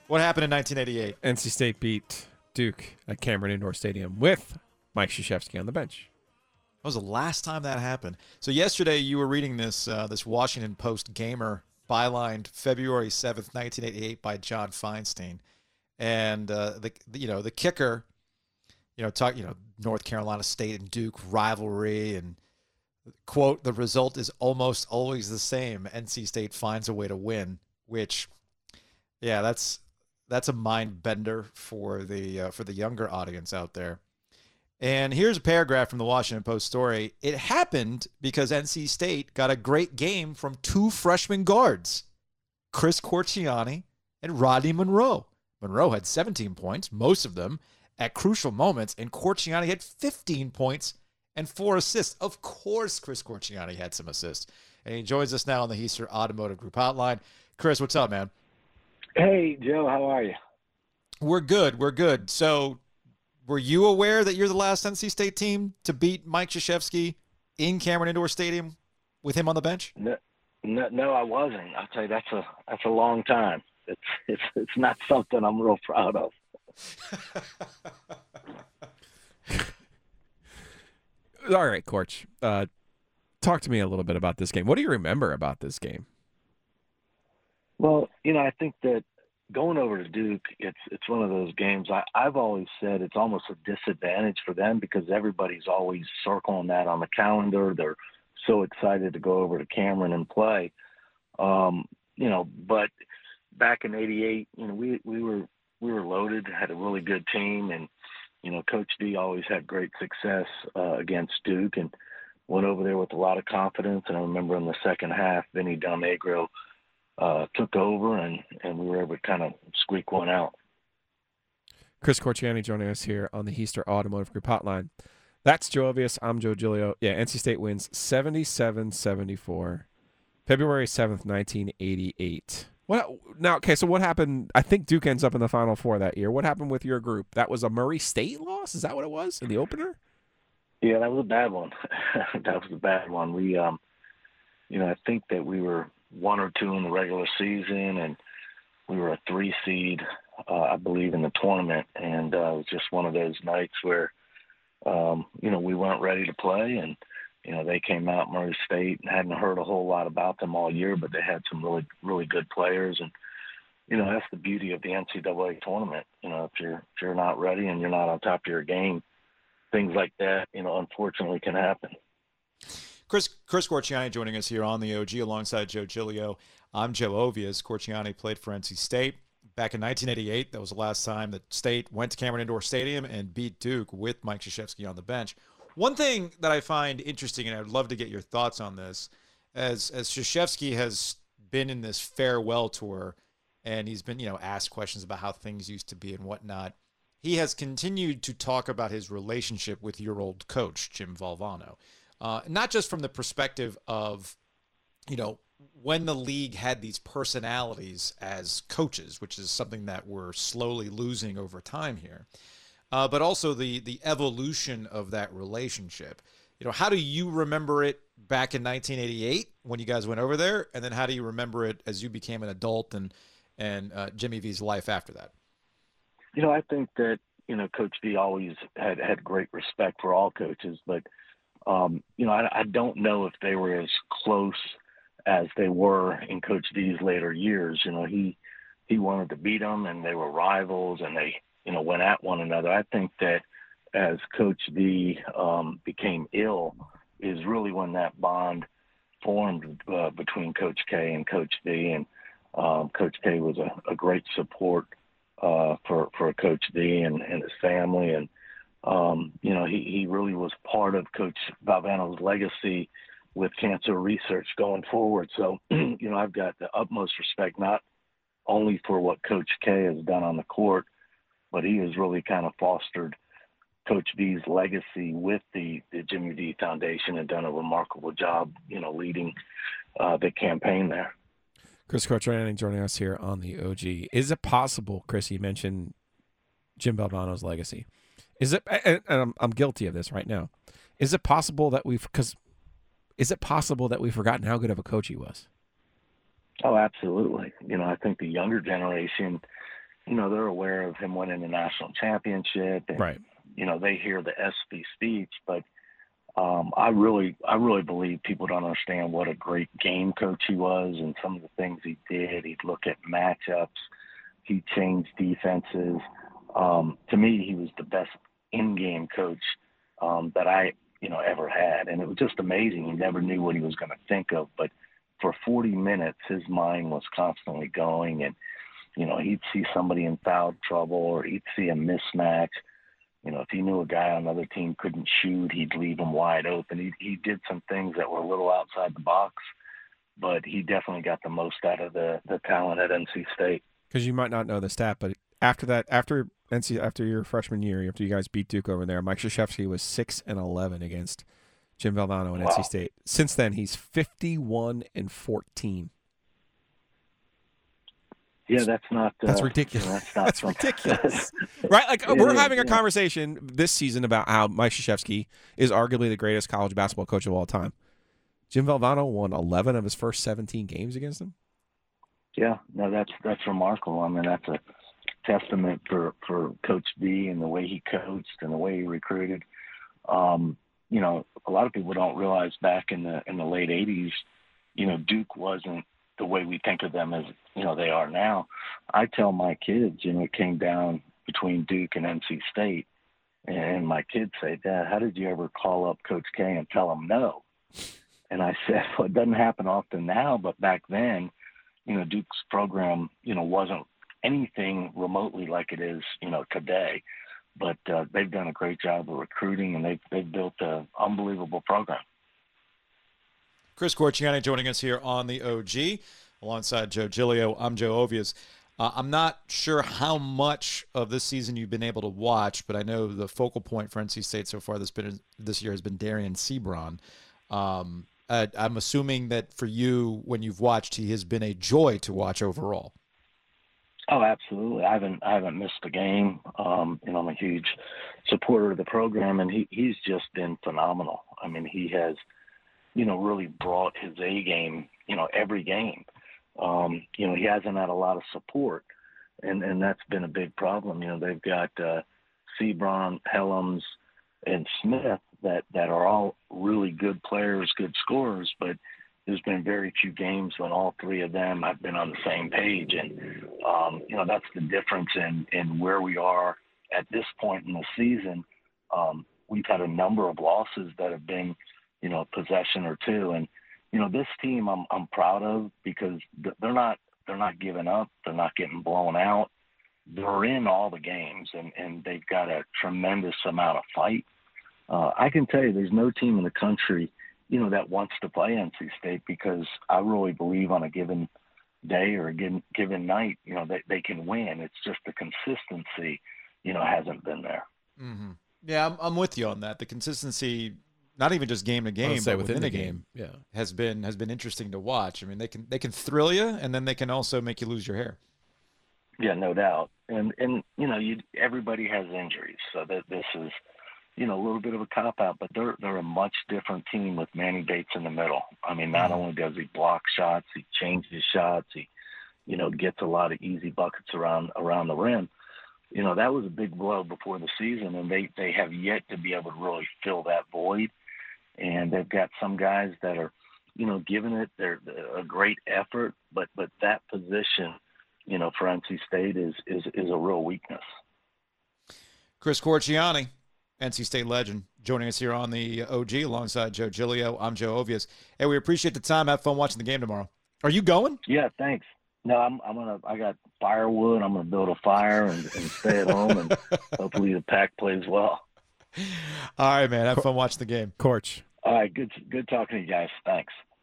What happened in 1988? NC State beat Duke at Cameron Indoor Stadium with Mike Krzyzewski on the bench. That was the last time that happened. So yesterday you were reading this Washington Post Gamer bylined February 7th, 1988 by John Feinstein. And the kicker, North Carolina State and Duke rivalry, and quote, the result is almost always the same. NC State finds a way to win, which, yeah, that's a mind bender for the younger audience out there. And here's a paragraph from the Washington Post story. It happened because NC State got a great game from two freshman guards, Chris Corchiani and Rodney Monroe. Monroe had 17 points, most of them at crucial moments, and Corchiani had 15 points and 4 assists. Of course, Chris Corchiani had some assists. And he joins us now on the Heister Automotive Group hotline. Chris, what's up, man? Hey, Joe, how are you? We're good. So, were you aware that you're the last NC State team to beat Mike Krzyzewski in Cameron Indoor Stadium with him on the bench? No, I wasn't. I'll tell you, that's a long time. It's not something I'm real proud of. All right, Corch. Talk to me a little bit about this game. What do you remember about this game? Well, I think that going over to Duke, it's one of those games. I've always said it's almost a disadvantage for them because everybody's always circling that on the calendar. They're so excited to go over to Cameron and play. But back in '88, we were loaded, had a really good team, and Coach D always had great success against Duke, and went over there with a lot of confidence. And I remember in the second half, Vinny Del Negro took over, and we were able to kind of squeak one out. Chris Corchiani joining us here on the Heister Automotive Group hotline. That's Joe Ovius. I'm Joe Giglio. Yeah, NC State wins 77-74, February 7th, 1988. So what happened? I think Duke ends up in the Final Four that year. What happened with your group? That was a Murray State loss? Is that what it was in the opener? Yeah, that was a bad one. That was a bad one. We, I think that we were 1 or 2 in the regular season, and we were a 3 seed, I believe, in the tournament. And it was just one of those nights where, we weren't ready to play, and they came out, Murray State, and hadn't heard a whole lot about them all year, but they had some really, really good players. And, that's the beauty of the NCAA tournament. If you're not ready and you're not on top of your game, things like that, unfortunately can happen. Chris Corchiani joining us here on the OG alongside Joe Giglio. I'm Joe Ovias. Corchiani played for NC State back in 1988. That was the last time that State went to Cameron Indoor Stadium and beat Duke with Mike Krzyzewski on the bench. One thing that I find interesting, and I'd love to get your thoughts on this, as Krzyzewski has been in this farewell tour, and he's been, asked questions about how things used to be and whatnot, he has continued to talk about his relationship with your old coach, Jim Valvano. Not just from the perspective of, when the league had these personalities as coaches, which is something that we're slowly losing over time here, but also the evolution of that relationship. How do you remember it back in 1988 when you guys went over there, and then how do you remember it as you became an adult and Jimmy V's life after that? I think that Coach V always had great respect for all coaches, but I don't know if they were as close as they were in Coach D's later years. He wanted to beat them, and they were rivals, and they went at one another. I think that as Coach D became ill is really when that bond formed between Coach K and Coach D, and Coach K was a great support for Coach D and his family, and he really was part of Coach Valvano's legacy with cancer research going forward. So, I've got the utmost respect, not only for what Coach K has done on the court, but he has really kind of fostered Coach D's legacy with the Jimmy D Foundation and done a remarkable job, leading the campaign there. Chris Corchiani joining us here on the OG. Is it possible, Chris, you mentioned Jim Valvano's legacy. Is it, and I'm guilty of this right now, is it possible that we've forgotten how good of a coach he was? Oh, absolutely. I think the younger generation they're aware of him winning the national championship, and Right. they hear the SB speech, but I really believe people don't understand what a great game coach he was and some of the things he did. He'd look at matchups. He changed defenses. To me, he was the best in-game coach that I, ever had. And it was just amazing. You never knew what he was going to think of. But for 40 minutes, his mind was constantly going. And, he'd see somebody in foul trouble or he'd see a mismatch. If he knew a guy on another team couldn't shoot, he'd leave him wide open. He did some things that were a little outside the box, but he definitely got the most out of the talent at NC State. Because you might not know the stat, but after your freshman year, after you guys beat Duke over there, Mike Krzyzewski was 6-11 against Jim Valvano and Wow. NC State. Since then, he's 51-14. Yeah, that's not. That's ridiculous. That's not That's something- ridiculous, right? Like It we're is, having a yeah. conversation this season about how Mike Krzyzewski is arguably the greatest college basketball coach of all time. Jim Valvano won 11 of his first 17 games against him. Yeah, no, that's remarkable. I mean, that's a testament for Coach B and the way he coached and the way he recruited. A lot of people don't realize back in the late '80s, Duke wasn't the way we think of them as they are now. I tell my kids, it came down between Duke and NC State, and my kids say, "Dad, how did you ever call up Coach K and tell him no?" And I said, "Well, it doesn't happen often now, but back then, Duke's program, wasn't anything remotely like it is, today. But they've done a great job of recruiting, and they've built an unbelievable program." Chris Corchiani joining us here on the OG alongside Joe Giglio. I'm Joe Ovies. I'm not sure how much of this season you've been able to watch, but I know the focal point for NC State so far this year has been Darian Sebron. I'm assuming that for you, when you've watched, he has been a joy to watch overall. Oh, absolutely. I haven't missed a game. I'm a huge supporter of the program, and he's just been phenomenal. I mean, he has, really brought his A game, every game. He hasn't had a lot of support, and that's been a big problem. They've got Sebron, Helms, and Smith that are all really good players, good scorers, but there's been very few games when all three of them have been on the same page. And, that's the difference in where we are at this point in the season. We've had a number of losses that have been, possession or two. And, this team I'm proud of because they're not giving up. They're not getting blown out. They're in all the games, and they've got a tremendous amount of fight. I can tell you there's no team in the country, that wants to play NC State because I really believe on a given day or a given night, they can win. It's just the consistency, hasn't been there. Mm-hmm. Yeah, I'm with you on that. The consistency, not even just game to game, but within a game, yeah, has been interesting to watch. I mean, they can thrill you, and then they can also make you lose your hair. Yeah, no doubt. And everybody has injuries, so that this is, a little bit of a cop-out, but they're a much different team with Manny Bates in the middle. I mean, not only does he block shots, he changes shots, he, gets a lot of easy buckets around the rim. That was a big blow before the season, and they have yet to be able to really fill that void. And they've got some guys that are, giving it a great effort, but that position, for NC State is a real weakness. Chris Corchiani, NC State legend, joining us here on the OG alongside Joe Giglio. I'm Joe Ovies. Hey, we appreciate the time. Have fun watching the game tomorrow. Are you going? Yeah, thanks. No, I got firewood. I'm gonna build a fire and stay at home, and hopefully the Pack plays well. All right, man. Have fun watching the game. Corch. All right, good talking to you guys. Thanks.